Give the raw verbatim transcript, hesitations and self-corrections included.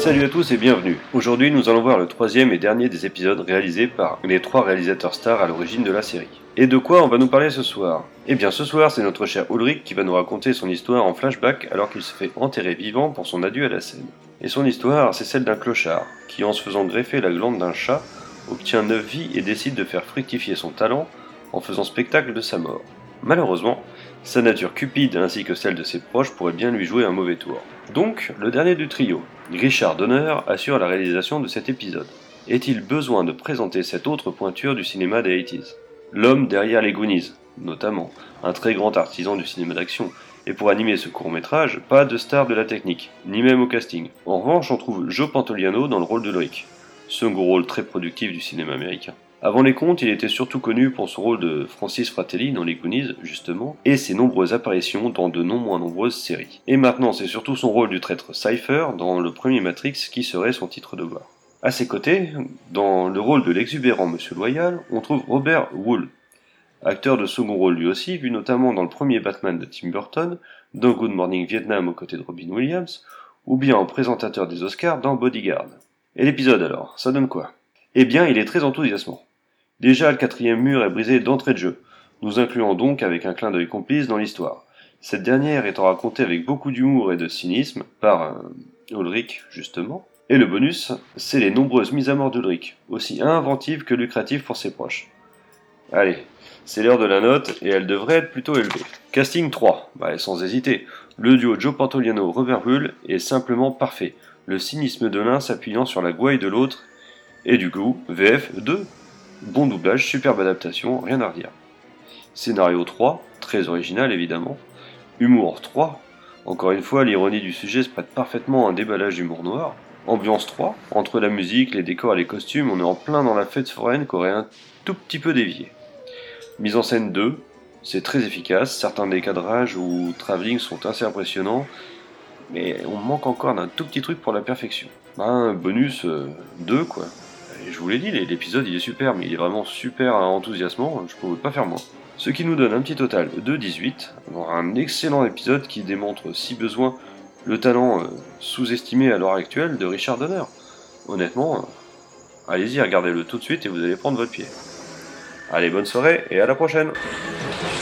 Salut à tous et bienvenue. Aujourd'hui nous allons voir le troisième et dernier des épisodes réalisés par les trois réalisateurs stars à l'origine de la série. Et de quoi on va nous parler ce soir? Eh bien ce soir c'est notre cher Ulrich qui va nous raconter son histoire en flashback alors qu'il se fait enterrer vivant pour son adieu à la scène. Et son histoire c'est celle d'un clochard qui en se faisant greffer la glande d'un chat obtient neuf vies et décide de faire fructifier son talent en faisant spectacle de sa mort. Malheureusement, sa nature cupide ainsi que celle de ses proches pourrait bien lui jouer un mauvais tour. Donc, le dernier du trio, Richard Donner, assure la réalisation de cet épisode. Est-il besoin de présenter cette autre pointure du cinéma des eighties? L'homme derrière les Goonies, notamment, un très grand artisan du cinéma d'action, et pour animer ce court-métrage, pas de star de la technique, ni même au casting. En revanche, on trouve Joe Pantoliano dans le rôle de Ulrich, second rôle très productif du cinéma américain. Avant les contes, il était surtout connu pour son rôle de Francis Fratelli dans les Goonies, justement, et ses nombreuses apparitions dans de non moins nombreuses séries. Et maintenant, c'est surtout son rôle du traître Cypher dans le premier Matrix qui serait son titre de gloire. À ses côtés, dans le rôle de l'exubérant Monsieur Loyal, on trouve Robert Wuhl, acteur de second rôle lui aussi, vu notamment dans le premier Batman de Tim Burton, dans Good Morning Vietnam aux côtés de Robin Williams, ou bien en présentateur des Oscars dans Bodyguard. Et l'épisode alors, ça donne quoi? Eh bien, il est très enthousiasmant. Déjà, le quatrième mur est brisé d'entrée de jeu, nous incluant donc avec un clin d'œil complice dans l'histoire. Cette dernière étant racontée avec beaucoup d'humour et de cynisme par euh, Ulrich, justement. Et le bonus, c'est les nombreuses mises à mort d'Ulrich, aussi inventives que lucratives pour ses proches. Allez, c'est l'heure de la note, et elle devrait être plutôt élevée. Casting trois, bah, sans hésiter. Le duo Joe Pantoliano-Robert Wuhl est simplement parfait, le cynisme de l'un s'appuyant sur la gouaille de l'autre, et du coup, V F deux. Bon doublage, superbe adaptation, rien à redire. Scénario trois, très original évidemment. Humour trois, encore une fois l'ironie du sujet se prête parfaitement à un déballage d'humour noir. Ambiance trois, entre la musique, les décors et les costumes, on est en plein dans la fête foraine qu'aurait un tout petit peu dévié. Mise en scène deux, c'est très efficace, certains décadrages ou travelling sont assez impressionnants, mais on manque encore d'un tout petit truc pour la perfection. Un bonus euh, deux quoi. Et je vous l'ai dit, l'épisode il est super, mais il est vraiment super enthousiasmant, je pouvais pas faire moins. Ce qui nous donne un petit total de dix-huit, un excellent épisode qui démontre, si besoin, le talent euh, sous-estimé à l'heure actuelle de Richard Donner. Honnêtement, euh, allez-y, regardez-le tout de suite et vous allez prendre votre pied. Allez, bonne soirée et à la prochaine!